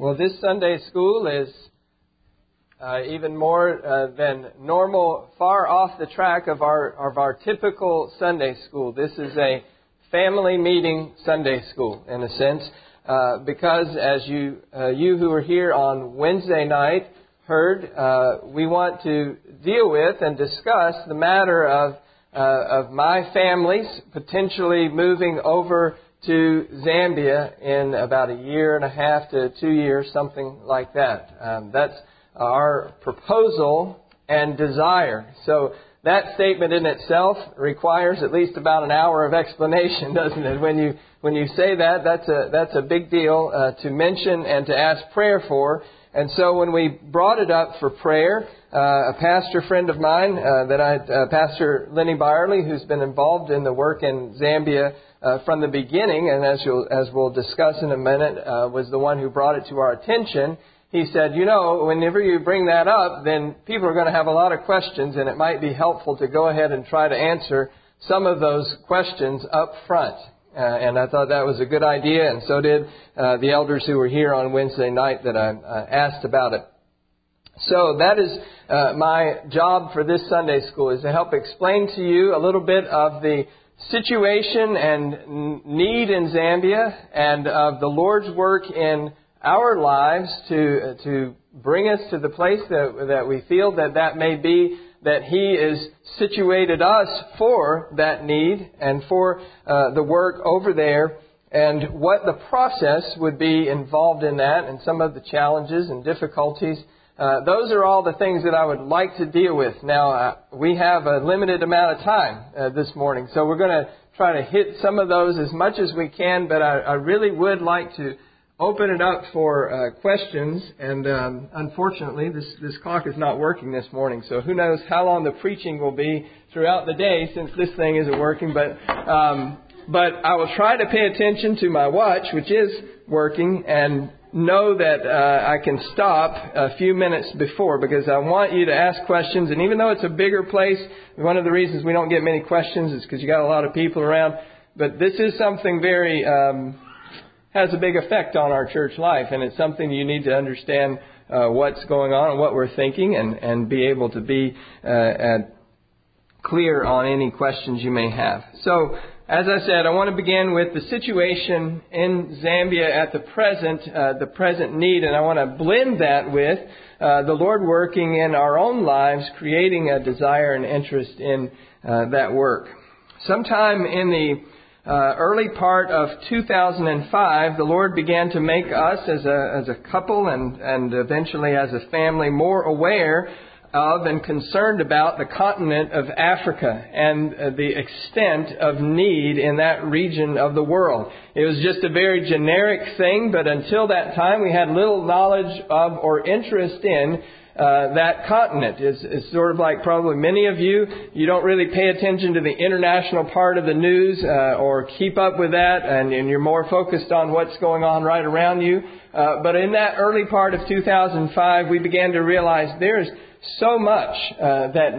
Well, this Sunday school is even more than normal, far off the track of our typical Sunday school. This is a family meeting Sunday school, in a sense, because as you who are here on Wednesday night heard, we want to deal with and discuss the matter of my family's potentially moving over to Zambia in about a year and a half to 2 years, something like that. That's our proposal and desire. So that statement in itself requires at least about an hour of explanation, doesn't it? When you say that, that's a big deal to mention and to ask prayer for. And so when we brought it up for prayer, a pastor friend of mine, Pastor Lenny Byerly, who's been involved in the work in Zambia from the beginning, and as we'll discuss in a minute, was the one who brought it to our attention. He said, whenever you bring that up, then people are going to have a lot of questions, and it might be helpful to go ahead and try to answer some of those questions up front. And I thought that was a good idea, and so did the elders who were here on Wednesday night that I asked about it. So that is my job for this Sunday school, is to help explain to you a little bit of the situation and need in Zambia and of the Lord's work in our lives to bring us to the place that we feel that may be that He is situated us for that need and for the work over there, and what the process would be involved in that and some of the challenges and difficulties. Those are all the things that I would like to deal with. Now, we have a limited amount of time this morning, so we're going to try to hit some of those as much as we can, but I really would like to open it up for questions, and unfortunately this clock is not working this morning, so who knows how long the preaching will be throughout the day since this thing isn't working, but I will try to pay attention to my watch, which is working, and know that I can stop a few minutes before, because I want you to ask questions, and even though it's a bigger place, one of the reasons we don't get many questions is because you got a lot of people around, but this is something very has a big effect on our church life, and it's something you need to understand what's going on and what we're thinking, and be able to be clear on any questions you may have. So, as I said, I want to begin with the situation in Zambia at the present need, and I want to blend that with the Lord working in our own lives, creating a desire and interest in that work. Sometime in the early part of 2005, the Lord began to make us as a couple and eventually as a family more aware of and concerned about the continent of Africa and the extent of need in that region of the world. It was just a very generic thing, but until that time we had little knowledge of or interest in that continent. It's sort of like probably many of you don't really pay attention to the international part of the news or keep up with that, and you're more focused on what's going on right around you. But in that early part of 2005, we began to realize there's so much that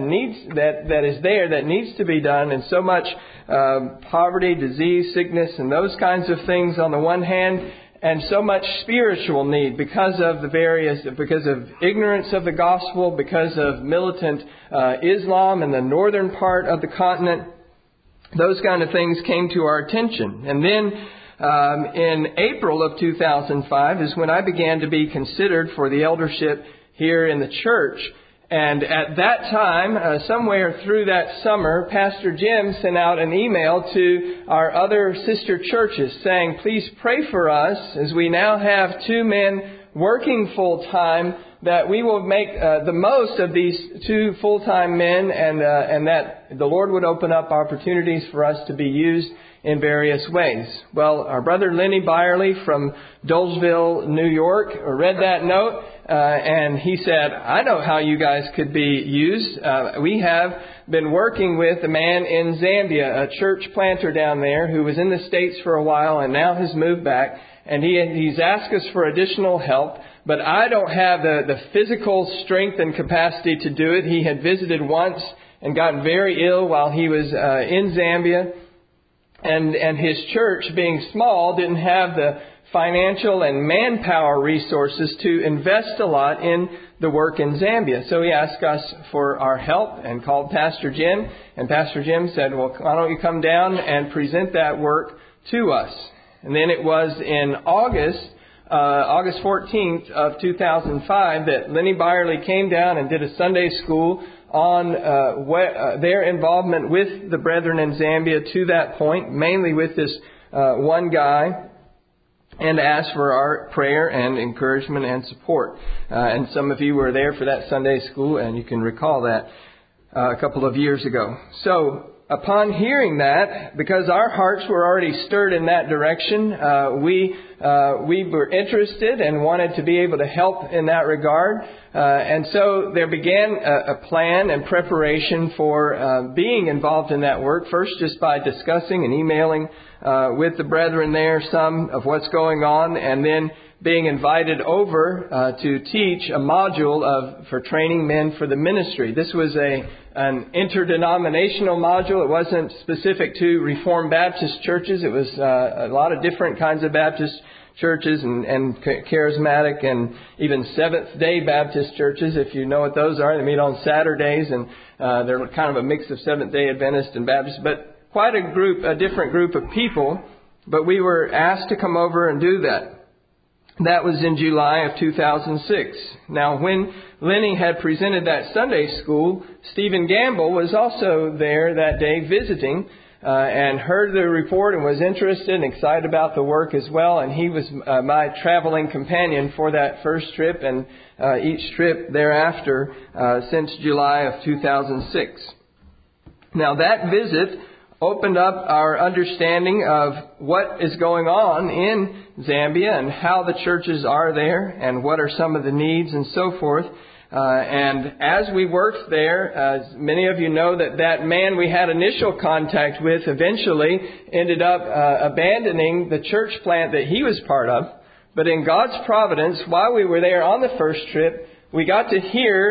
needs to be done, and so much poverty, disease, sickness, and those kinds of things on the one hand, and so much spiritual need because of ignorance of the gospel, because of militant Islam in the northern part of the continent. Those kind of things came to our attention. And then in April of 2005 is when I began to be considered for the eldership here in the church. And at that time, somewhere through that summer, Pastor Jim sent out an email to our other sister churches saying, please pray for us as we now have 2 men working full-time, that we will make the most of these 2 full-time men, and that the Lord would open up opportunities for us to be used in various ways. Well, our brother Lenny Byerly from Dolesville, New York, read that note, and he said, I know how you guys could be used. We have been working with a man in Zambia, a church planter down there who was in the States for a while and now has moved back, and he's asked us for additional help, but I don't have the physical strength and capacity to do it. He had visited once and gotten very ill while he was in Zambia. And his church, being small, didn't have the financial and manpower resources to invest a lot in the work in Zambia. So he asked us for our help and called Pastor Jim. And Pastor Jim said, well, why don't you come down and present that work to us? And then it was in August 14th of 2005 that Lenny Byerly came down and did a Sunday school on their involvement with the brethren in Zambia to that point, mainly with this one guy, and asked for our prayer and encouragement and support. And some of you were there for that Sunday school, and you can recall that a couple of years ago. So upon hearing that, because our hearts were already stirred in that direction, we were interested and wanted to be able to help in that regard. And so there began a plan and preparation for being involved in that work. First, just by discussing and emailing with the brethren there some of what's going on, and then being invited over to teach a module for training men for the ministry. This was an interdenominational module. It wasn't specific to Reformed Baptist churches. It was a lot of different kinds of Baptist churches and charismatic and even Seventh-day Baptist churches, if you know what those are. They meet on Saturdays, and they're kind of a mix of Seventh-day Adventist and Baptist, but quite a different group of people. But we were asked to come over and do that. That was in July of 2006. Now, when Lenny had presented that Sunday school, Stephen Gamble was also there that day visiting and heard the report and was interested and excited about the work as well. And he was my traveling companion for that first trip and each trip thereafter since July of 2006. Now, that visit opened up our understanding of what is going on in Zambia and how the churches are there and what are some of the needs and so forth. And as we worked there, as many of you know, that man we had initial contact with eventually ended up abandoning the church plant that he was part of. But in God's providence, while we were there on the first trip, we got to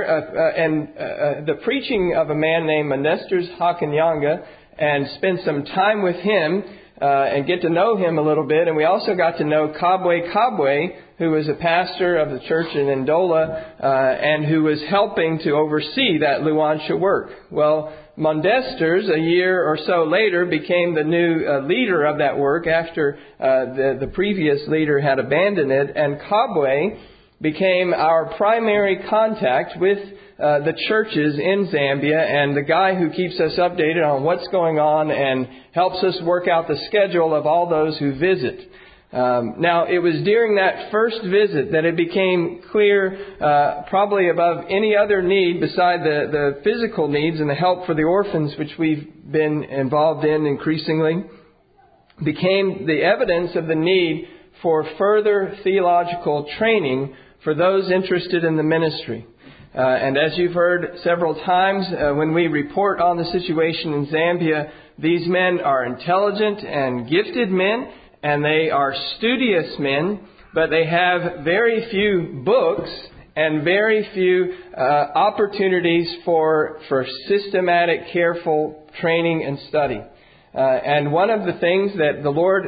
hear the preaching of a man named Menesters Hakanyanga, and spend some time with him and get to know him a little bit. And we also got to know Kabwe, who was a pastor of the church in Ndola and who was helping to oversee that Luanshya work. Well, Menesters, a year or so later, became the new leader of that work after the previous leader had abandoned it. And Kabwe became our primary contact with the churches in Zambia and the guy who keeps us updated on what's going on and helps us work out the schedule of all those who visit. Now, it was during that first visit that it became clear, probably above any other need beside the physical needs and the help for the orphans, which we've been involved in increasingly, became the evidence of the need for further theological training for those interested in the ministry. And as you've heard several times, when we report on the situation in Zambia, these men are intelligent and gifted men, and they are studious men, but they have very few books and very few opportunities for systematic, careful training and study. And one of the things that the Lord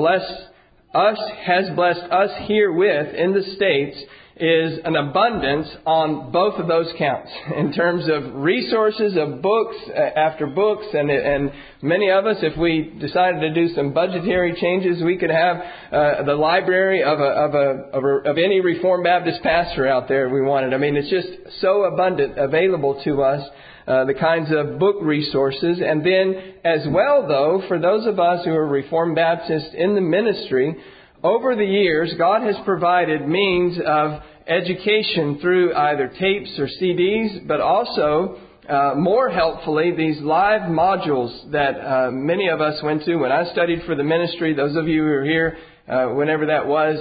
has blessed us here with in the States is an abundance on both of those counts in terms of resources of books after books, and many of us, if we decided to do some budgetary changes, we could have the library of any Reformed Baptist pastor out there if we wanted. I mean, it's just so abundant available to us, the kinds of book resources. And then as well, though, for those of us who are Reformed Baptists in the ministry, over the years, God has provided means of education through either tapes or CDs, but also, more helpfully, these live modules that many of us went to when I studied for the ministry. Those of you who are here, whenever that was,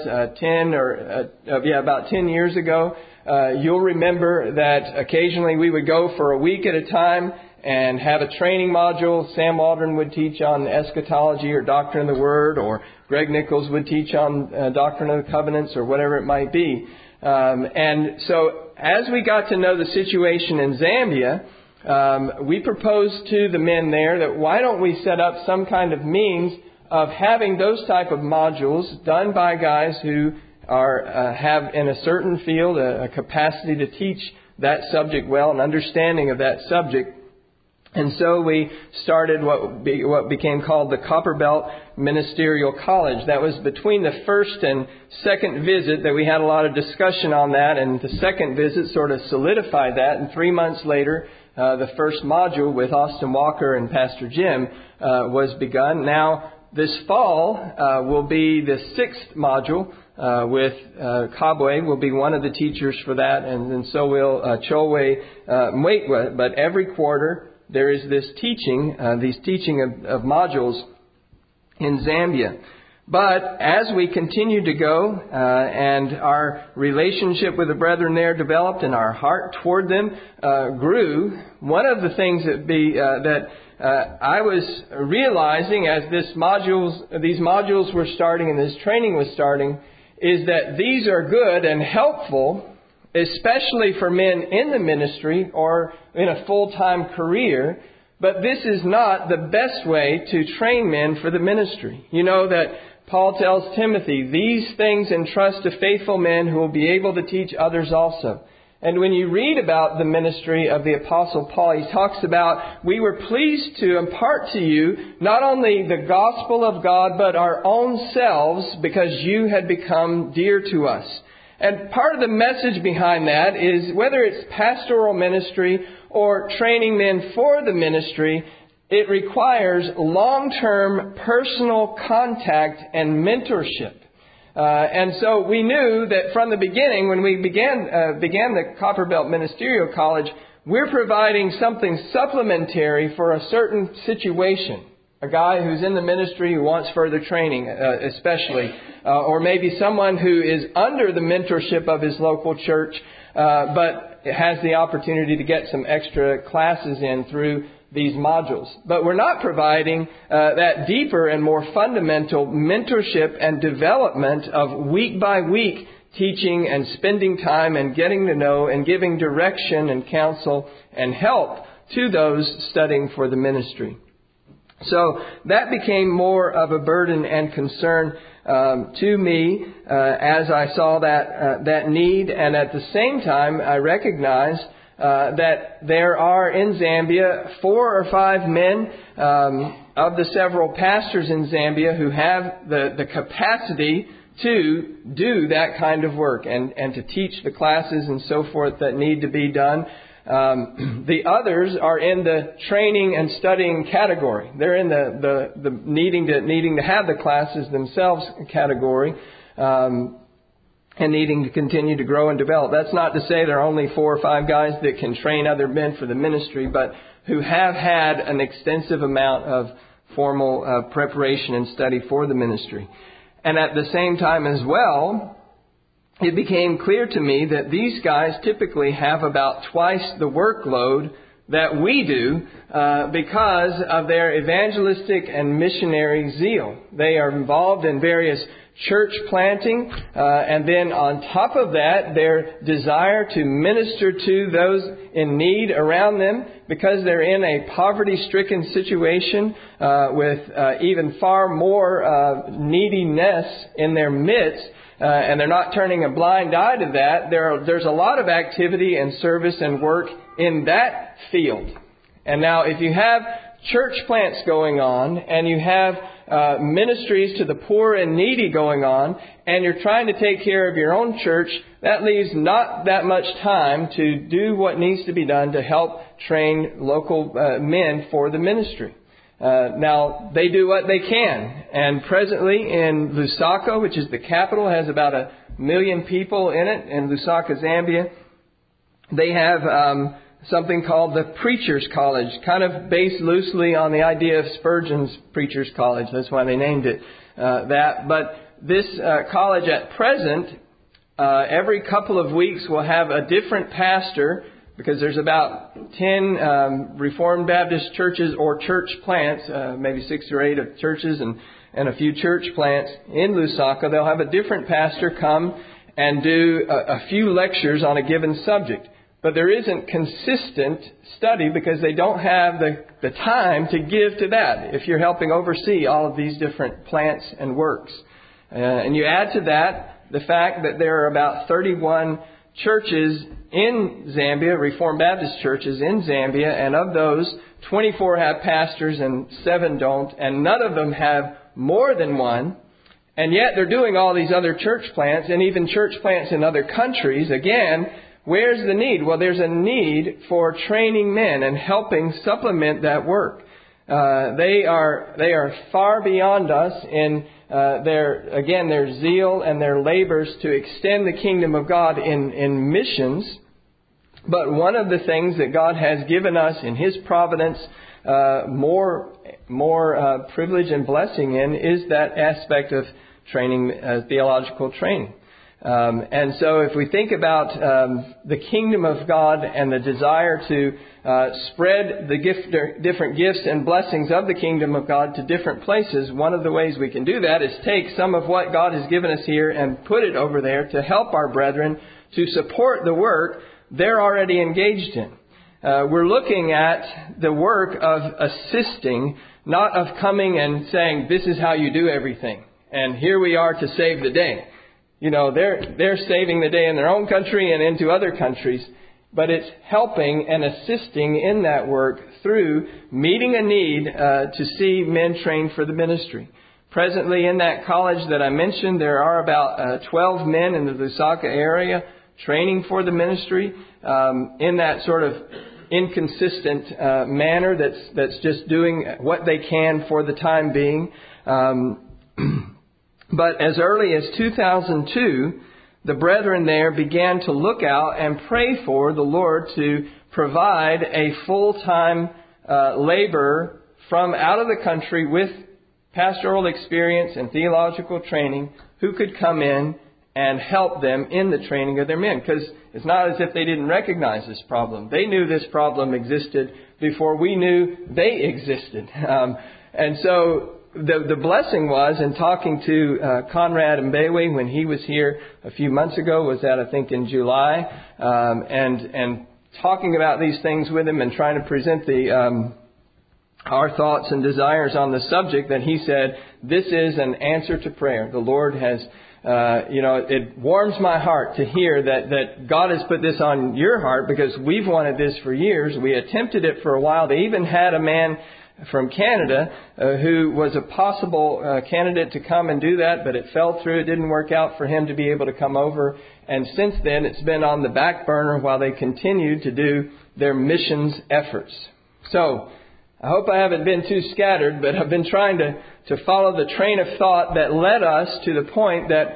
about 10 years ago, you'll remember that occasionally we would go for a week at a time and have a training module. Sam Waldron would teach on eschatology or doctrine of the Word, or Greg Nichols would teach on doctrine of the covenants, or whatever it might be. And so as we got to know the situation in Zambia, we proposed to the men there that why don't we set up some kind of means of having those type of modules done by guys who have in a certain field a capacity to teach that subject well, an understanding of that subject. And so we started what became called the Copperbelt Ministerial College. That was between the first and second visit that we had a lot of discussion on that, and the second visit sort of solidified that. And 3 months later, the first module with Austin Walker and Pastor Jim was begun. Now, this fall will be the sixth module with Kabwe will be one of the teachers for that, and so will Cholwe Mwetwa. But every quarter there is this teaching, these teaching of modules in Zambia. But as we continued to go and our relationship with the brethren there developed and our heart toward them grew, one of the things that I was realizing as these modules were starting and this training was starting is that these are good and helpful, especially for men in the ministry or in a full-time career. But this is not the best way to train men for the ministry. You know that Paul tells Timothy, these things entrust to faithful men who will be able to teach others also. And when you read about the ministry of the Apostle Paul, he talks about, we were pleased to impart to you not only the gospel of God, but our own selves, because you had become dear to us. And part of the message behind that is whether it's pastoral ministry or training men for the ministry, it requires long-term personal contact and mentorship. And so we knew that from the beginning, when we began the Copperbelt Ministerial College, we're providing something supplementary for a certain situation. A guy who's in the ministry who wants further training, especially, or maybe someone who is under the mentorship of his local church, but has the opportunity to get some extra classes in through these modules. But we're not providing that deeper and more fundamental mentorship and development of week by week teaching and spending time and getting to know and giving direction and counsel and help to those studying for the ministry. So that became more of a burden and concern to me as I saw that need, and at the same time I recognized that there are in Zambia 4 or 5 men of the several pastors in Zambia who have the capacity to do that kind of work and to teach the classes and so forth that need to be done. The others are in the training and studying category. They're in the needing to have the classes themselves category. And needing to continue to grow and develop. That's not to say there are only 4 or 5 guys that can train other men for the ministry, but who have had an extensive amount of formal preparation and study for the ministry. And at the same time as well, it became clear to me that these guys typically have about twice the workload that we do because of their evangelistic and missionary zeal. They are involved in various church planting, and then on top of that, their desire to minister to those in need around them, because they're in a poverty-stricken situation with even far more neediness in their midst, and they're not turning a blind eye to that. There's a lot of activity and service and work in that field. And now, if you have church plants going on, and you have ministries to the poor and needy going on, and you're trying to take care of your own church, that leaves not that much time to do what needs to be done to help train local men for the ministry. Now, they do what they can. And presently in Lusaka, which is the capital, has about 1 million people in it, in Lusaka, Zambia, they have something called the Preachers College, kind of based loosely on the idea of Spurgeon's Preachers College. That's why they named it that. But this college at present, every couple of weeks will have a different pastor, because there's about 10 Reformed Baptist churches or church plants, maybe 6 or 8 of churches and a few church plants in Lusaka. They'll have a different pastor come and do a few lectures on a given subject. but there isn't consistent study because they don't have the time to give to that if you're helping oversee all of these different plants and works. And you add to that the fact that there are about 31 churches in Zambia, Reformed Baptist churches in Zambia, and of those, 24 have pastors and 7 don't, and none of them have more than one. And yet they're doing all these other church plants and even church plants in other countries. Again, where's the need? Well, there's a need for training men and helping supplement that work. They are far beyond us in their zeal and their labors to extend the kingdom of God in missions. But one of the things that God has given us in His providence more privilege and blessing in is that aspect of training, theological training. And so if we think about the kingdom of God and the desire to spread the different gifts and blessings of the kingdom of God to different places, one of the ways we can do that is take some of what God has given us here and put it over there to help our brethren to support the work they're already engaged in. We're looking at the work of assisting, not of coming and saying, this is how you do everything, and here we are to save the day. You know, they're saving the day in their own country and into other countries, but it's helping and assisting in that work through meeting a need to see men trained for the ministry. Presently in that college that I mentioned, there are about 12 men in the Lusaka area training for the ministry in that sort of inconsistent manner that's just doing what they can for the time being. But as early as 2002, the brethren there began to look out and pray for the Lord to provide a full-time laborer from out of the country with pastoral experience and theological training who could come in and help them in the training of their men. Because it's not as if they didn't recognize this problem. They knew this problem existed before we knew they existed. And so the blessing was, in talking to Conrad Mbewe when he was here a few months ago, was that I think in July, and talking about these things with him and trying to present our thoughts and desires on the subject, that he said, this is an answer to prayer. The Lord has, it warms my heart to hear that God has put this on your heart, because we've wanted this for years. We attempted it for a while. They even had a man from Canada who was a possible candidate to come and do that, but it fell through. It didn't work out for him to be able to come over. And since then, it's been on the back burner while they continue to do their missions efforts. So I hope I haven't been too scattered, but I've been trying to follow the train of thought that led us to the point that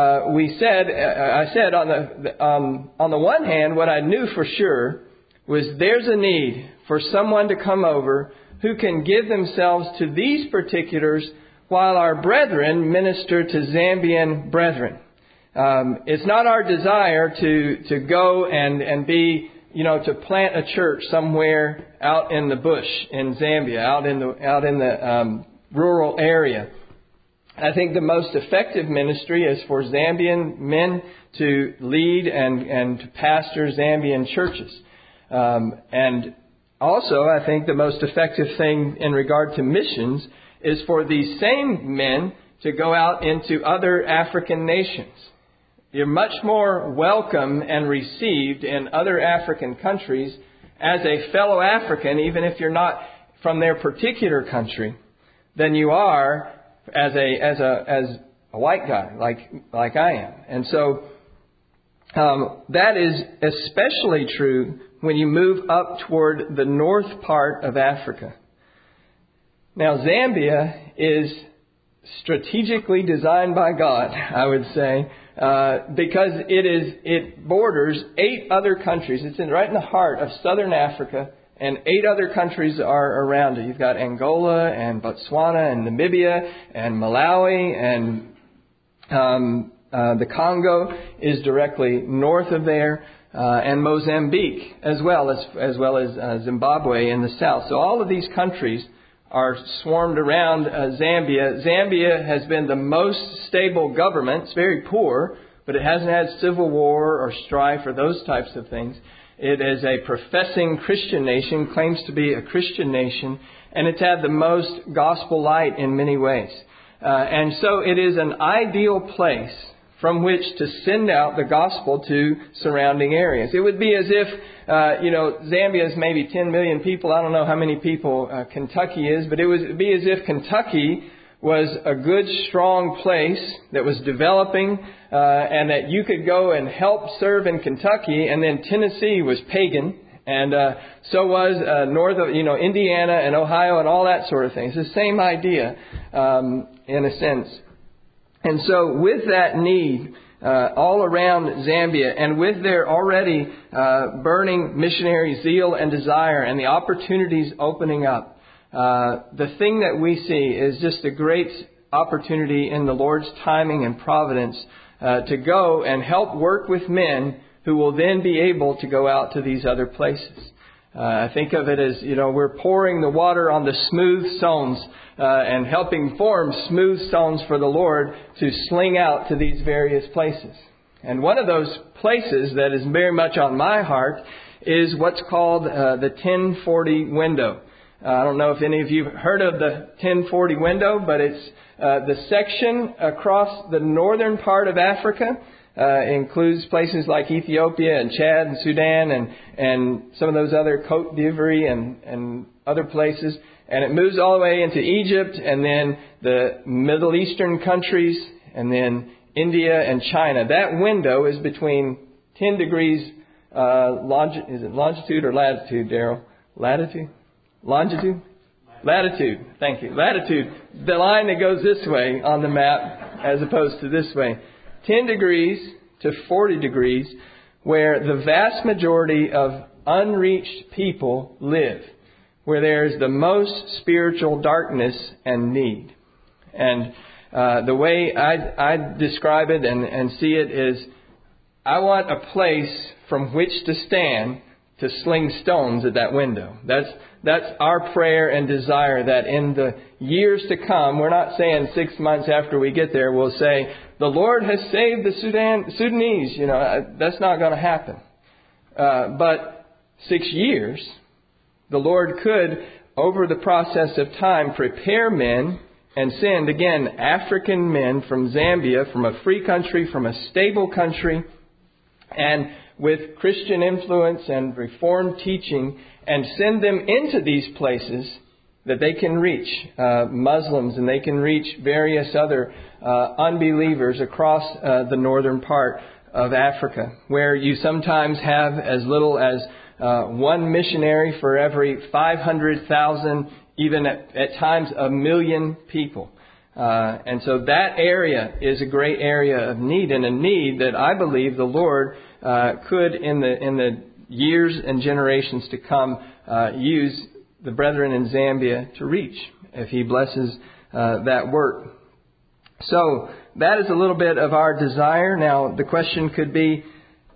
I said on the one hand, what I knew for sure was there's a need for someone to come over who can give themselves to these particulars while our brethren minister to Zambian brethren. It's not our desire to go and be, to plant a church somewhere out in the bush in Zambia, out in the rural area. I think the most effective ministry is for Zambian men to lead and to pastor Zambian churches. And also, I think the most effective thing in regard to missions is for these same men to go out into other African nations. You're much more welcome and received in other African countries as a fellow African, even if you're not from their particular country, than you are as a white guy like I am. And so that is especially true when you move up toward the north part of Africa. Now, Zambia is strategically designed by God, I would say, because it borders 8 other countries. It's right in the heart of southern Africa, and 8 other countries are around it. You've got Angola and Botswana and Namibia and Malawi, and the Congo is directly north of there, and Mozambique as well as Zimbabwe in the south. So all of these countries are swarmed around Zambia. Zambia has been the most stable government. It's very poor, but it hasn't had civil war or strife or those types of things. It is a professing Christian nation, claims to be a Christian nation, and it's had the most gospel light in many ways. And so it is an ideal place from which to send out the gospel to surrounding areas. It would be as if, Zambia is maybe 10 million people. I don't know how many people Kentucky is, but it would be as if Kentucky was a good, strong place that was developing, and that you could go and help serve in Kentucky, and then Tennessee was pagan, and so was north of, Indiana and Ohio and all that sort of thing. It's the same idea, in a sense. And so with that need all around Zambia, and with their already burning missionary zeal and desire and the opportunities opening up, the thing that we see is just a great opportunity in the Lord's timing and providence to go and help work with men who will then be able to go out to these other places. I think of it as, we're pouring the water on the smooth stones and helping form smooth stones for the Lord to sling out to these various places. And one of those places that is very much on my heart is what's called the 1040 window. I don't know if any of you have heard of the 1040 window, but it's the section across the northern part of Africa. Includes places like Ethiopia and Chad and Sudan and some of those other Côte d'Ivoire and other places. And it moves all the way into Egypt, and then the Middle Eastern countries, and then India and China. That window is between 10 degrees is it longitude or latitude, Daryl? Latitude? Longitude? Latitude. Thank you. Latitude. The line that goes this way on the map as opposed to this way. 10 degrees to 40 degrees, where the vast majority of unreached people live, where there's the most spiritual darkness and need. And the way I describe it and see it is, I want a place from which to stand to sling stones at that window. That's our prayer and desire, that in the years to come, we're not saying 6 months after we get there, we'll say, the Lord has saved the Sudanese. That's not going to happen. But 6 years, the Lord could, over the process of time, prepare men and send, again, African men from Zambia, from a free country, from a stable country, and with Christian influence and Reformed teaching, and send them into these places that they can reach Muslims, and they can reach various other unbelievers across the northern part of Africa, where you sometimes have as little as one missionary for every 500,000, even at times 1 million people. And so that area is a great area of need, and a need that I believe the Lord could, in the years and generations to come, use the brethren in Zambia to reach, if He blesses that work. So that is a little bit of our desire. Now the question could be,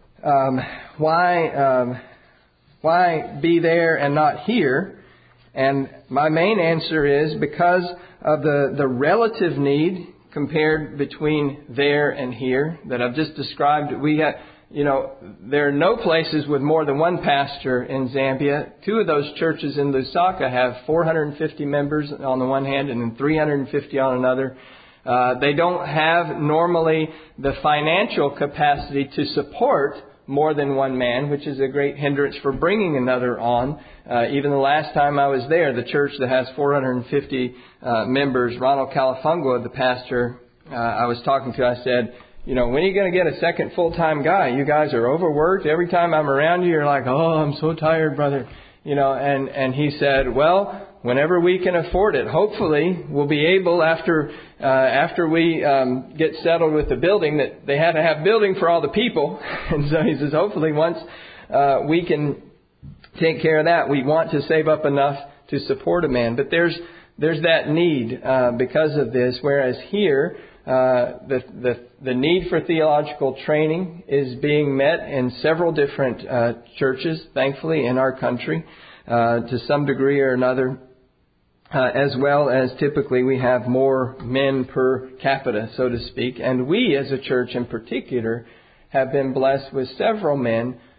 why be there and not here? And my main answer is because of the relative need compared between there and here that I've just described. We have, there are no places with more than one pastor in Zambia. 2 of those churches in Lusaka have 450 members on the one hand and then 350 on another. They don't have normally the financial capacity to support more than one man, which is a great hindrance for bringing another on. Even the last time I was there, the church that has 450 members, Ronald Calafungwa, the pastor I was talking to, I said, when are you going to get a second full-time guy? You guys are overworked. Every time I'm around you, you're like, oh, I'm so tired, brother. And he said, well, whenever we can afford it, hopefully we'll be able, after we get settled with the building, that they had to have building for all the people. And so he says, hopefully once we can take care of that, we want to save up enough to support a man. But there's that need because of this, whereas here, the need for theological training is being met in several different churches, thankfully, in our country, to some degree or another, as well as typically we have more men per capita, so to speak. And we as a church in particular have been blessed with several men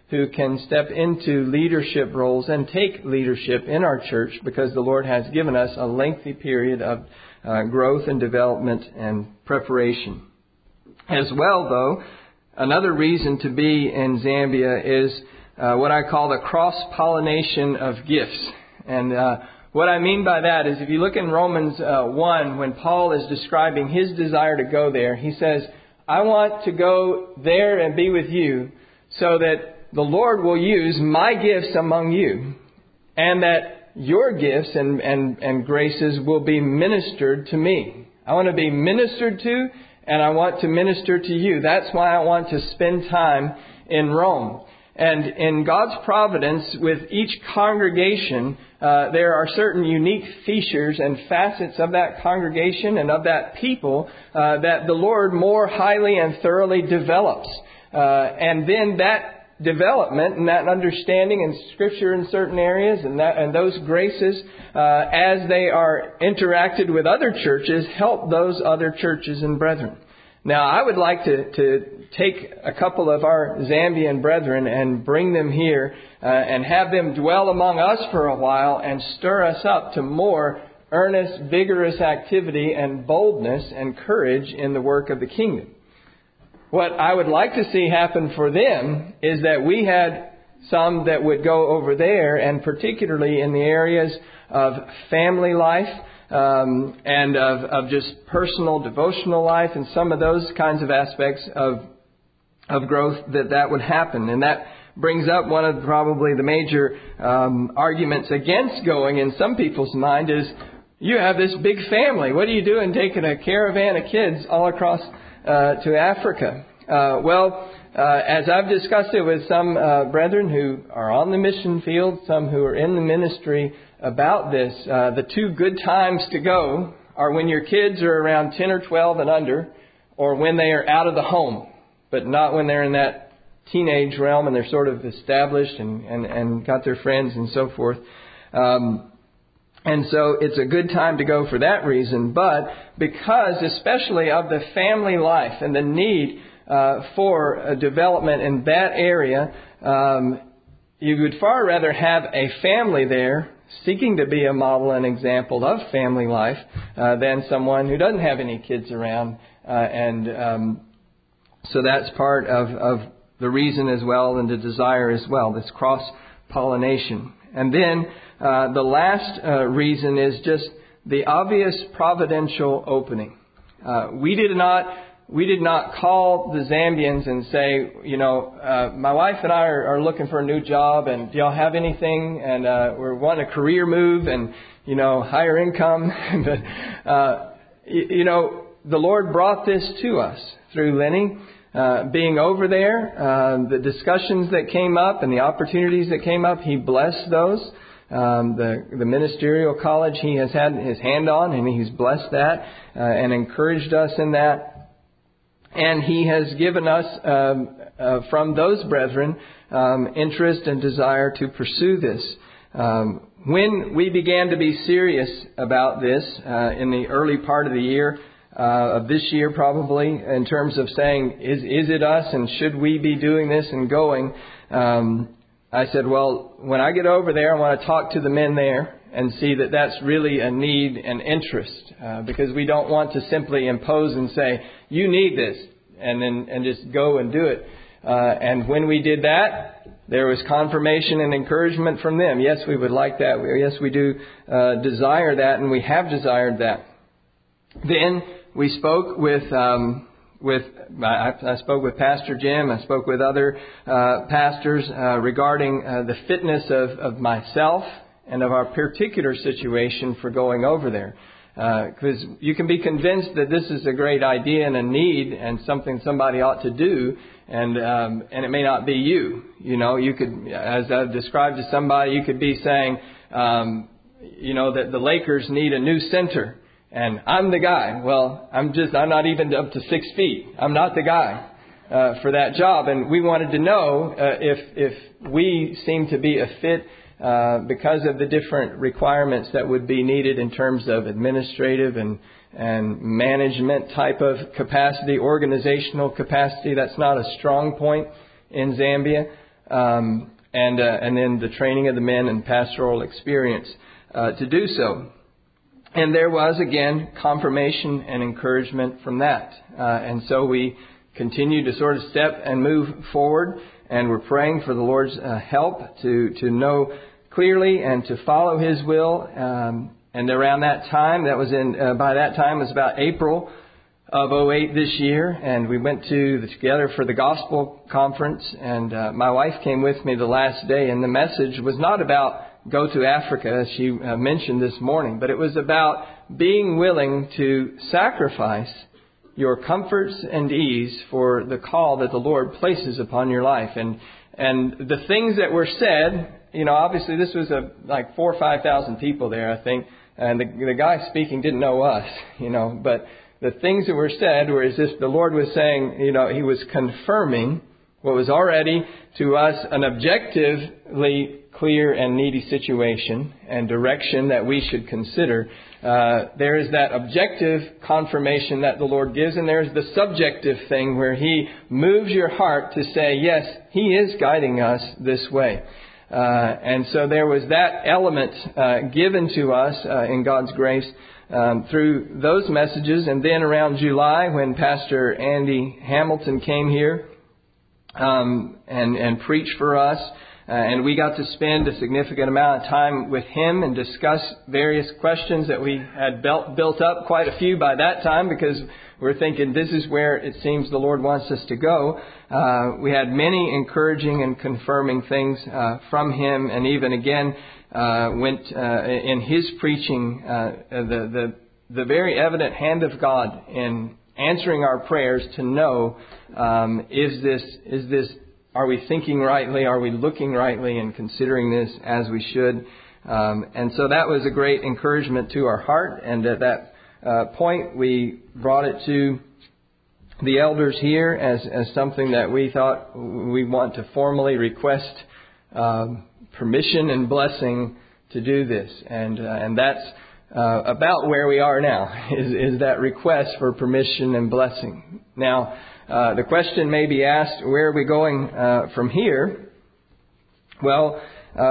who can step into leadership roles and take leadership in our church, because the Lord has given us a lengthy period of growth and development and preparation. As well, though, another reason to be in Zambia is what I call the cross-pollination of gifts. And what I mean by that is, if you look in Romans 1, when Paul is describing his desire to go there, he says, I want to go there and be with you so that the Lord will use my gifts among you, and that your gifts and graces will be ministered to me. I want to be ministered to, and I want to minister to you. That's why I want to spend time in Rome. And in God's providence, with each congregation, there are certain unique features and facets of that congregation and of that people that the Lord more highly and thoroughly develops. And then that development and that understanding in Scripture in certain areas and those graces, as they are interacted with other churches, help those other churches and brethren. Now, I would like to take a couple of our Zambian brethren and bring them here and have them dwell among us for a while and stir us up to more earnest, vigorous activity and boldness and courage in the work of the kingdom. What I would like to see happen for them is that we had some that would go over there, and particularly in the areas of family life, and of just personal devotional life and some of those kinds of aspects of growth that would happen. And that brings up one of probably the major arguments against going in some people's mind is, you have this big family. What are you doing taking a caravan of kids all across to Africa? As I've discussed it with some brethren who are on the mission field, some who are in the ministry about this, the two good times to go are when your kids are around 10 or 12 and under, or when they are out of the home, but not when they're in that teenage realm and they're sort of established and got their friends and so forth. And so it's a good time to go for that reason. But because especially of the family life and the need for development in that area, you would far rather have a family there seeking to be a model and example of family life than someone who doesn't have any kids around. So that's part of the reason as well, and the desire as well, this cross-pollination. And then the last reason is just the obvious providential opening. We did not call the Zambians and say, my wife and I are looking for a new job, and do y'all have anything? And we're wanting a career move and, higher income. But, the Lord brought this to us through Lenny. Being over there, the discussions that came up and the opportunities that came up, He blessed those. The ministerial college He has had His hand on, and He's blessed that and encouraged us in that. And He has given us, from those brethren, interest and desire to pursue this. When we began to be serious about this in the early part of the year, of this year probably, in terms of saying, is it us and should we be doing this and going, I said, well, when I get over there, I want to talk to the men there and see that that's really a need and interest, because we don't want to simply impose and say, you need this, and just go and do it. And when we did that, there was confirmation and encouragement from them. Yes, we would like that. Yes, we do desire that, and we have desired that. Then we spoke I spoke with Pastor Jim. I spoke with other pastors regarding the fitness of myself and of our particular situation for going over there. Because you can be convinced that this is a great idea and a need and something somebody ought to do, and it may not be you. You could, as I've described to somebody, you could be saying, that the Lakers need a new center. And I'm the guy. Well, I'm not even up to 6 feet. I'm not the guy for that job. And we wanted to know if we seem to be a fit because of the different requirements that would be needed in terms of administrative and management type of capacity, organizational capacity. That's not a strong point in Zambia. and then the training of the men and pastoral experience to do so. And there was, again, confirmation and encouragement from that. And so we continue to sort of step and move forward, and we're praying for the Lord's help to know clearly and to follow His will. And around that time, by that time it was about April of 2008 this year, and we went together for the gospel conference, and my wife came with me the last day, and the message was not about go to Africa, as she mentioned this morning, but it was about being willing to sacrifice your comforts and ease for the call that the Lord places upon your life. And the things that were said, obviously this was like 4,000 or 5,000 people there, I think, and the guy speaking didn't know us, but the things that were said were as if the Lord was saying, He was confirming what was already to us an objectively clear and needy situation and direction that we should consider. There is that objective confirmation that the Lord gives, and there's the subjective thing where He moves your heart to say, yes, He is guiding us this way. And so there was that element given to us in God's grace through those messages. And then around July, when Pastor Andy Hamilton came here and preached for us, and we got to spend a significant amount of time with him and discuss various questions that we had built up, quite a few by that time, because we're thinking this is where it seems the Lord wants us to go. We had many encouraging and confirming things from him, and even again went in his preaching the very evident hand of God in answering our prayers to know is this are we thinking rightly? Are we looking rightly and considering this as we should? And so that was a great encouragement to our heart. And at that point, we brought it to the elders here as something that we thought we want to formally request permission and blessing to do this. And that's about where we are now, is that request for permission and blessing. Now, the question may be asked, where are we going from here? Well,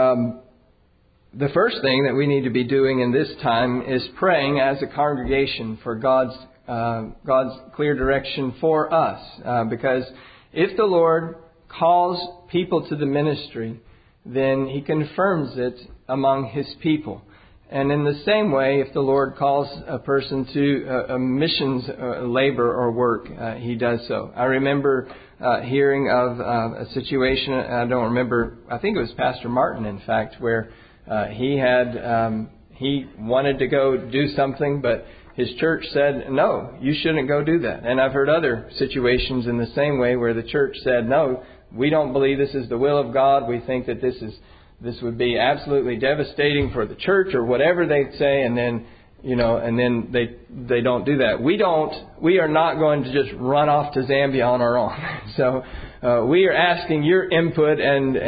the first thing that we need to be doing in this time is praying as a congregation for God's clear direction for us. Because if the Lord calls people to the ministry, then He confirms it among His people. And in the same way, if the Lord calls a person to a missions labor or work, He does so. I remember hearing of a situation, I don't remember, I think it was Pastor Martin, in fact, where he wanted to go do something, but his church said, no, you shouldn't go do that. And I've heard other situations in the same way where the church said, no, we don't believe this is the will of God. We think that this would be absolutely devastating for the church, or whatever they'd say, and then they don't do that. We are not going to just run off to Zambia on our own. So we are asking your input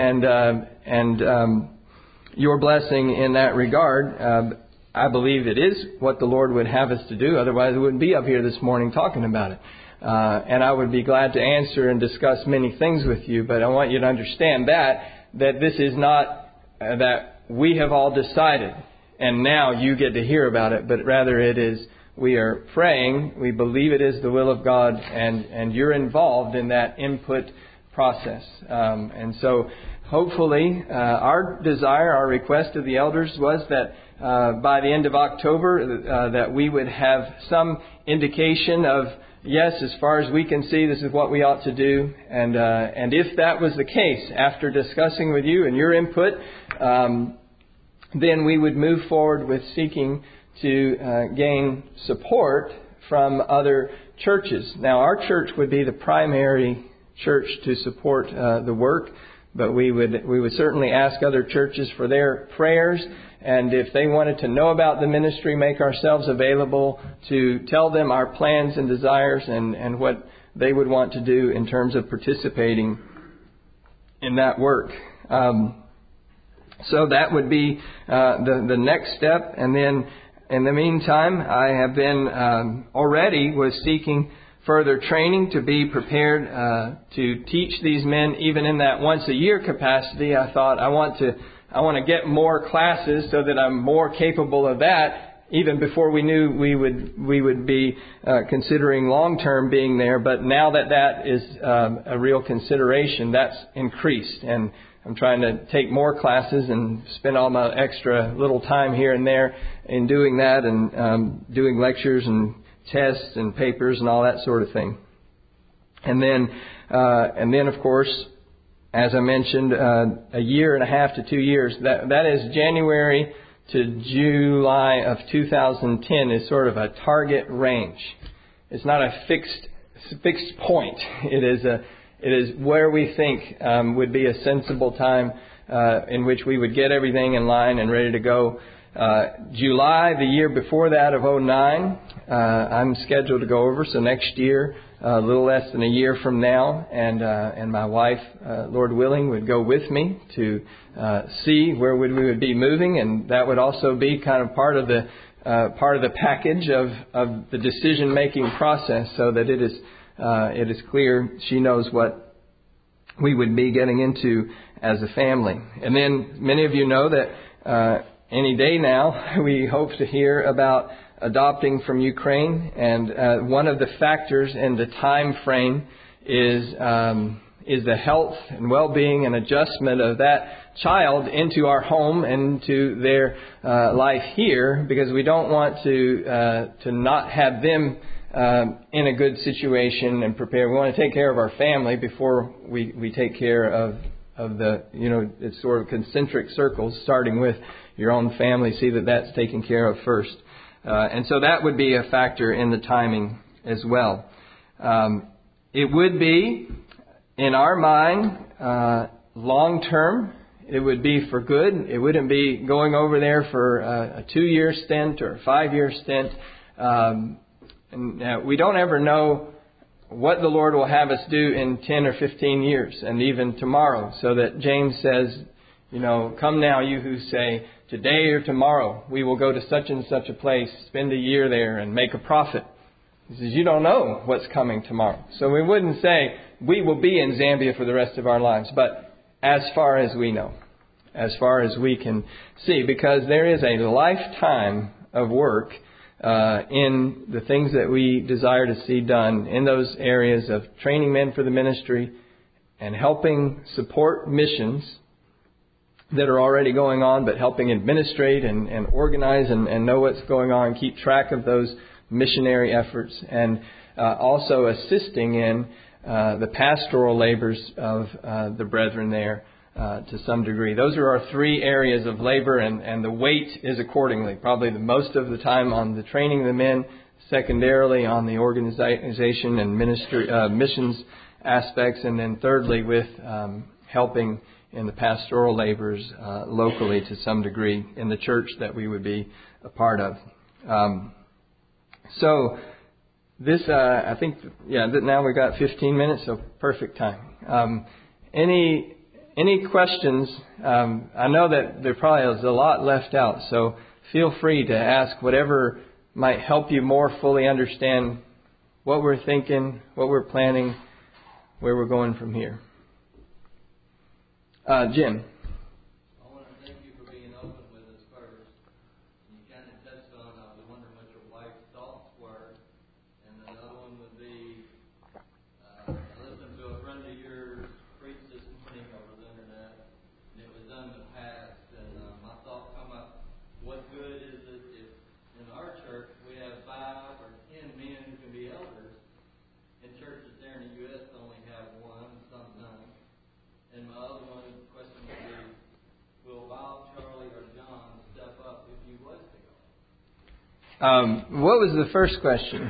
and your blessing in that regard. I believe it is what the Lord would have us to do. Otherwise, we wouldn't be up here this morning talking about it. And I would be glad to answer and discuss many things with you. But I want you to understand that this is not that we have all decided and now you get to hear about it, but rather it is we are praying, we believe it is the will of God, and you're involved in that input process. And so hopefully our desire, our request of the elders was that by the end of October that we would have some indication of, yes, as far as we can see, this is what we ought to do. And if that was the case, after discussing with you and your input, then we would move forward with seeking to gain support from other churches. Now, our church would be the primary church to support the work, but we would certainly ask other churches for their prayers. And if they wanted to know about the ministry, make ourselves available to tell them our plans and desires and what they would want to do in terms of participating in that work. So that would be the next step. And then in the meantime, I have been already was seeking further training to be prepared to teach these men even in that once a year capacity. I thought I want to get more classes so that I'm more capable of that. Even before we knew we would be considering long-term being there. But now that is a real consideration, that's increased. And I'm trying to take more classes and spend all my extra little time here and there in doing that and doing lectures and tests and papers and all that sort of thing. And then of course, as I mentioned, a year and a half to 2 years. That is January to July of 2010 is sort of a target range. It's not a fixed point. It is where we think would be a sensible time in which we would get everything in line and ready to go. July, the year before that of 2009, I'm scheduled to go over. So next year, a little less than a year from now, and my wife, Lord willing, would go with me to see where we would be moving, and that would also be kind of part of the package of the decision making process, so that it is clear she knows what we would be getting into as a family. And then many of you know that any day now we hope to hear about adopting from Ukraine, and one of the factors in the time frame is the health and well-being and adjustment of that child into our home and to their life here, because we don't want to not have them in a good situation and prepare. We want to take care of our family before we take care of the, it's sort of concentric circles, starting with your own family. See that that's taken care of first. And so that would be a factor in the timing as well. It would be, in our mind, long term. It would be for good. It wouldn't be going over there for a 2-year stint or a 5-year stint. And we don't ever know what the Lord will have us do in 10 or 15 years, and even tomorrow. So that James says, come now, you who say, today or tomorrow we will go to such and such a place, spend a year there and make a profit. He says, you don't know what's coming tomorrow. So we wouldn't say we will be in Zambia for the rest of our lives, but as far as we know, as far as we can see, because there is a lifetime of work in the things that we desire to see done in those areas of training men for the ministry and helping support missions that are already going on, but helping administrate and organize and know what's going on, keep track of those missionary efforts, and also assisting in the pastoral labors of the brethren there to some degree. Those are our 3 areas of labor, and the weight is accordingly. Probably the most of the time on the training of the men, secondarily on the organization and ministry missions aspects, and then thirdly with helping in the pastoral labors locally to some degree in the church that we would be a part of. So this, I think, now we've got 15 minutes, so perfect time. Any questions? I know that there probably is a lot left out, so feel free to ask whatever might help you more fully understand what we're thinking, what we're planning, where we're going from here. Jim. I want to thank you for being open with us first. You kind of touched on, I was wondering what your wife's thoughts were. And another one would be, I listened to a friend of yours preach this morning over the internet, and it was done in the past. And my thought come up, what good is it if in our church we have 5 or 10 men who can be elders? In churches there in the U.S. they only have 1 sometimes. And my other question would be, will Bob, Charlie, or John step up if you was to go? What was the first question?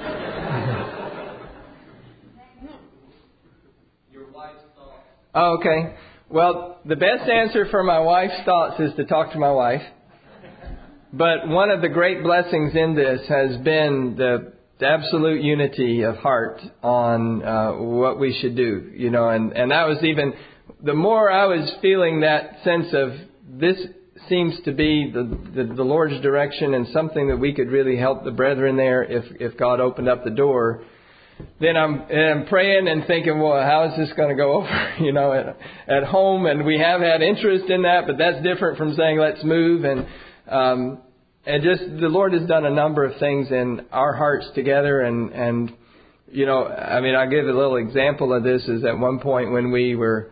Your wife's thoughts. Oh, okay. Well, the best answer for my wife's thoughts is to talk to my wife. But one of the great blessings in this has been the absolute unity of heart on what we should do, and that was even the more I was feeling that sense of this seems to be the Lord's direction and something that we could really help the brethren there if God opened up the door. then I'm praying and thinking, well, how is this going to go over, at home? And we have had interest in that, but that's different from saying, let's move. And just the Lord has done a number of things in our hearts together. And I'll give a little example of this is at one point when we were,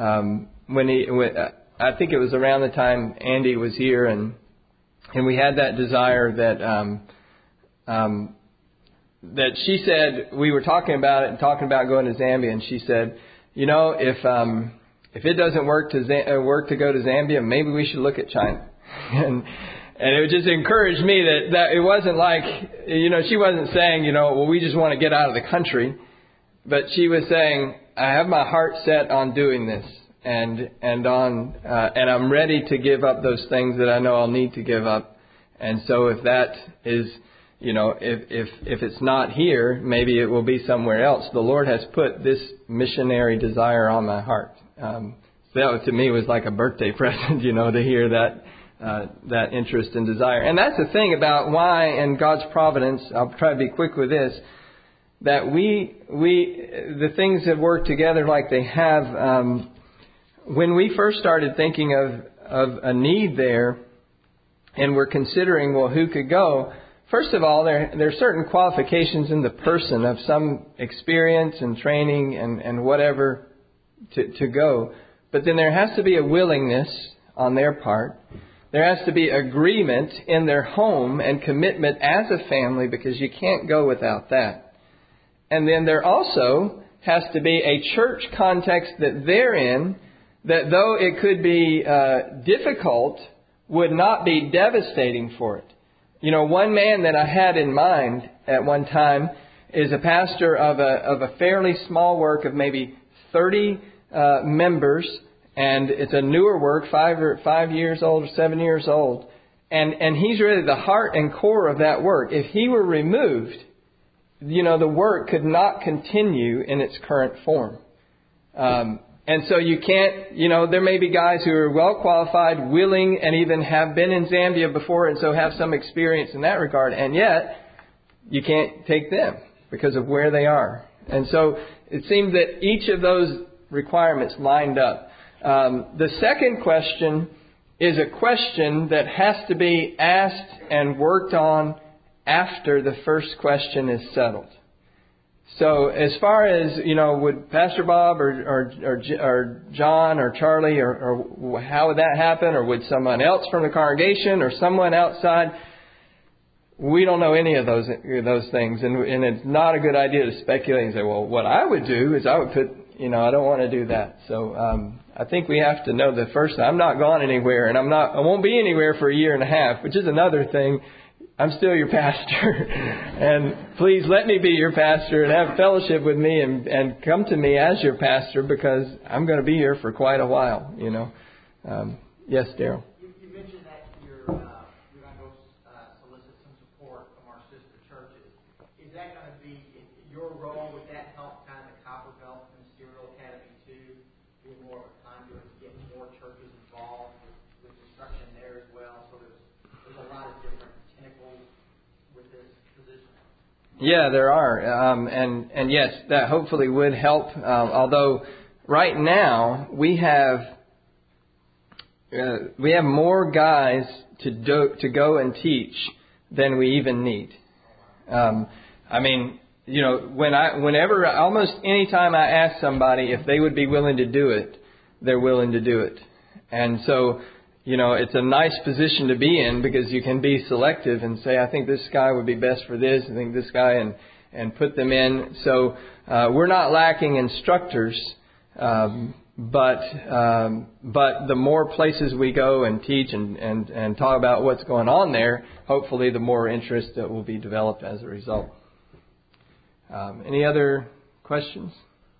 I think it was around the time Andy was here and we had that desire that she said, we were talking about it and talking about going to Zambia, and she said, if it doesn't work to go to Zambia, maybe we should look at China. And it just encouraged me that it wasn't like, she wasn't saying, well, we just want to get out of the country, but she was saying, I have my heart set on doing this, and I'm ready to give up those things that I know I'll need to give up. And so if that is, if it's not here, maybe it will be somewhere else. The Lord has put this missionary desire on my heart. So that to me was like a birthday present, to hear that interest and desire. And that's the thing about why in God's providence, I'll try to be quick with this, that the things have worked together like they have. When we first started thinking of a need there, and we're considering, well, who could go? First of all, there are certain qualifications in the person of some experience and training and whatever to go. But then there has to be a willingness on their part. There has to be agreement in their home and commitment as a family, because you can't go without that. And then there also has to be a church context that they're in, that though it could be difficult, would not be devastating for it. One man that I had in mind at one time is a pastor of a fairly small work of maybe 30 members, and it's a newer work, 5 years old or 7 years old, and he's really the heart and core of that work. If he were removed, the work could not continue in its current form. And so you can't, there may be guys who are well qualified, willing, and even have been in Zambia before, and so have some experience in that regard. And yet, you can't take them because of where they are. And so it seemed that each of those requirements lined up. The second question is a question that has to be asked and worked on after the first question is settled. So as far as, would Pastor Bob or John or Charlie or how would that happen? Or would someone else from the congregation or someone outside? We don't know any of those things. And it's not a good idea to speculate and say, well, what I would do is I would put, I don't want to do that. So I think we have to know that first, I'm not gone anywhere, and I won't be anywhere for a year and a half, which is another thing. I'm still your pastor, and please let me be your pastor and have fellowship with me and come to me as your pastor, because I'm going to be here for quite a while, Yes, Daryl. You mentioned that you're going to go solicit some support from our sister churches. Is that going to be your role? Would that help kind of the Copper Belt Ministerial Academy too, be more of a conduit to get more churches involved with instruction there as well? So there's a lot of different with this position. Yeah, there are. And yes, that hopefully would help. Although right now we have more guys to go and teach than we even need. Whenever, almost any time I ask somebody if they would be willing to do it, they're willing to do it. And so, it's a nice position to be in, because you can be selective and say, I think this guy would be best for this, I think this guy, and put them in. So we're not lacking instructors, but the more places we go and teach and talk about what's going on there, hopefully the more interest that will be developed as a result. Any other questions?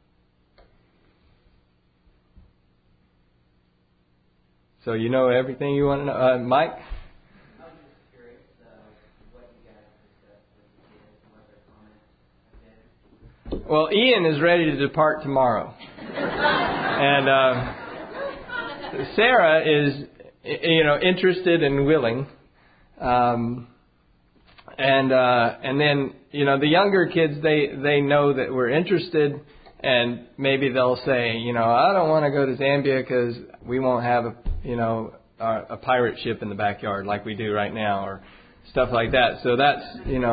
So you know everything you want to know. Mike? I was just curious what you guys discussed with the kids and what their comments have been. Well, Ian is ready to depart tomorrow. And Sarah is, interested and willing. And then, the younger kids, they know that we're interested, and maybe they'll say, I don't want to go to Zambia because we won't have a pirate ship in the backyard like we do right now, or stuff like that. So that's,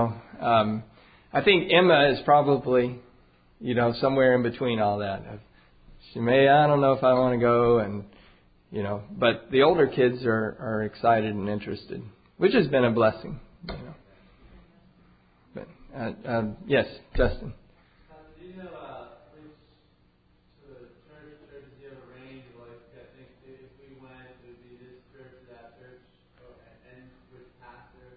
I think Emma is probably, somewhere in between all that. I don't know if I want to go, and, but the older kids are excited and interested, which has been a blessing. But, yes, Justin. Do you know which sort of churches do you have a range of, like, I think if we went, it would be this church or that church, and which pastor?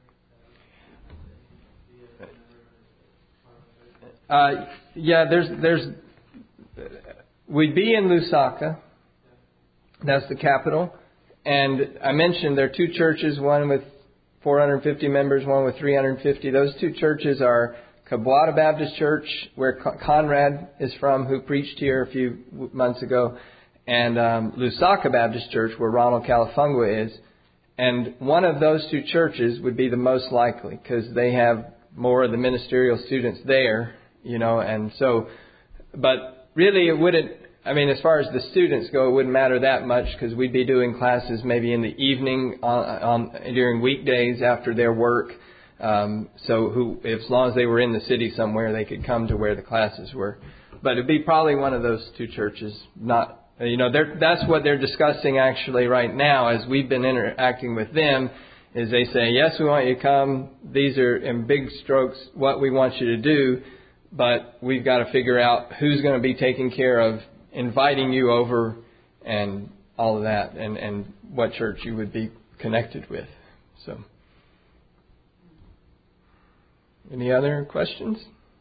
There's we'd be in Lusaka. That's the capital. And I mentioned there are two churches, one with 450 members, one with 350. Those two churches are Kabwata Baptist Church, where Conrad is from, who preached here a few months ago, and Lusaka Baptist Church, where Ronald Califungwa is. And one of those two churches would be the most likely, because they have more of the ministerial students there, and so, but really it wouldn't, as far as the students go, it wouldn't matter that much, because we'd be doing classes maybe in the evening during weekdays after their work. So as long as they were in the city somewhere, they could come to where the classes were. But it'd be probably one of those two churches. Not, that's what they're discussing actually right now as we've been interacting with them. Is they say, yes, we want you to come. These are in big strokes what we want you to do, but we've got to figure out who's going to be taking care of inviting you over and all of that, and what church you would be connected with. So, any other questions?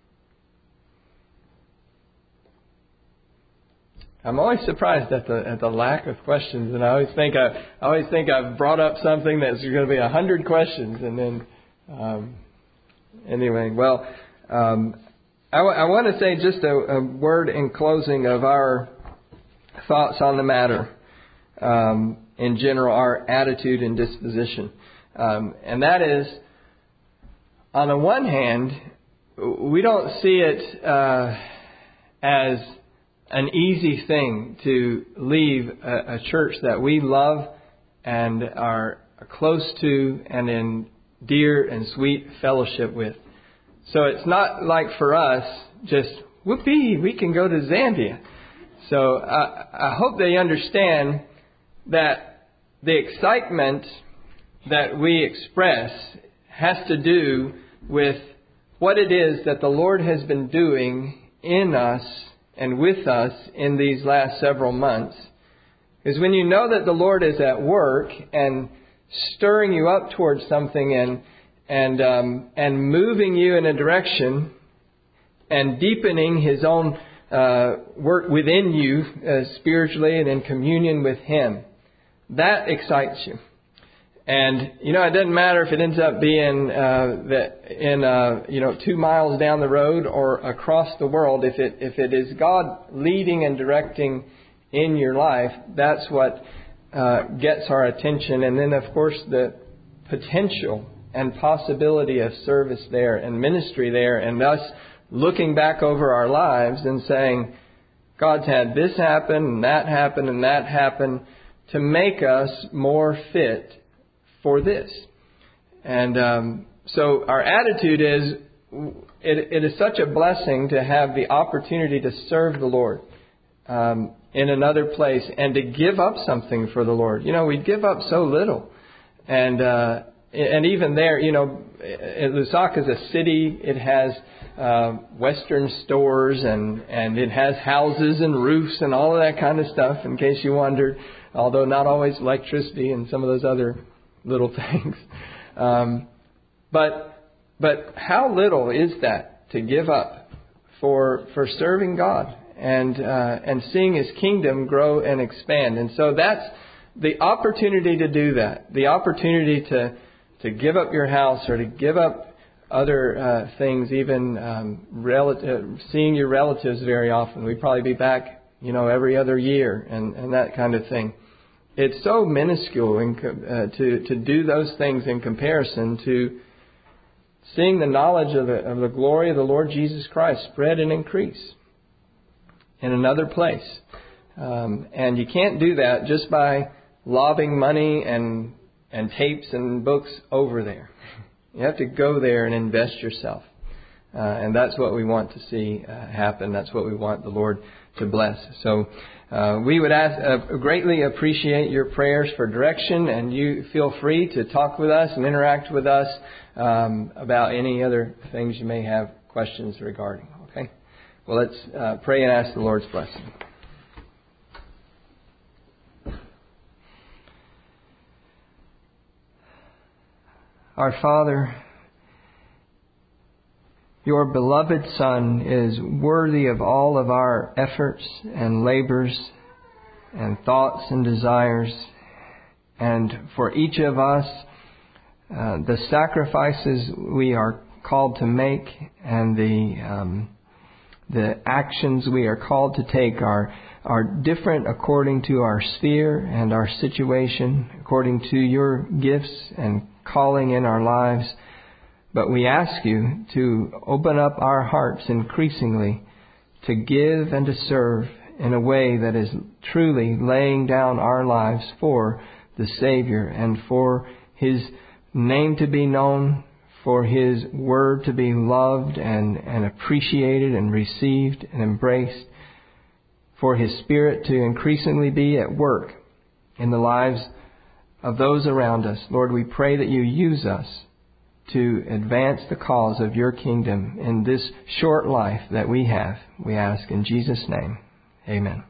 I'm always surprised at the lack of questions, and I always think I've brought up something that's going to be 100 questions, and then anyway, well. I want to say just a word in closing of our thoughts on the matter, in general, our attitude and disposition. And that is, on the one hand, we don't see it as an easy thing to leave a church that we love and are close to and in dear and sweet fellowship with. So it's not like for us, just, whoopee, we can go to Zambia. So I hope they understand that the excitement that we express has to do with what it is that the Lord has been doing in us and with us in these last several months. Because when you know that the Lord is at work and stirring you up towards something and moving you in a direction and deepening His own work within you spiritually and in communion with Him, that excites you. And it doesn't matter if it ends up being 2 miles down the road or across the world. If it is God leading and directing in your life, that's what gets our attention. And then, of course, the potential and possibility of service there and ministry there, and us looking back over our lives and saying, God's had this happen and that happen and that happen to make us more fit for this. And so our attitude is, it is such a blessing to have the opportunity to serve the Lord in another place and to give up something for the Lord. We give up so little. And even there, Lusaka is a city. It has Western stores and it has houses and roofs and all of that kind of stuff, in case you wondered. Although not always electricity and some of those other little things. But how little is that to give up for serving God and seeing His kingdom grow and expand? And so that's the opportunity to do that. The opportunity to give up your house or to give up other things, even seeing your relatives very often. We'd probably be back, every other year and that kind of thing. It's so minuscule to do those things in comparison to seeing the knowledge of the glory of the Lord Jesus Christ spread and increase in another place. And you can't do that just by lobbing money and tapes and books over there. You have to go there and invest yourself. And that's what we want to see happen. That's what we want the Lord to bless. So we would greatly appreciate your prayers for direction, and you feel free to talk with us and interact with us about any other things you may have questions regarding. Okay? Well, let's pray and ask the Lord's blessing. Our Father, your beloved Son is worthy of all of our efforts and labors and thoughts and desires. And for each of us, the sacrifices we are called to make and the actions we are called to take are different according to our sphere and our situation, according to your gifts and calling in our lives. But we ask you to open up our hearts increasingly to give and to serve in a way that is truly laying down our lives for the Savior and for His name to be known, for His Word to be loved and appreciated and received and embraced, for His Spirit to increasingly be at work in the lives of those around us. Lord, we pray that you use us to advance the cause of your kingdom in this short life that we have. We ask in Jesus' name. Amen.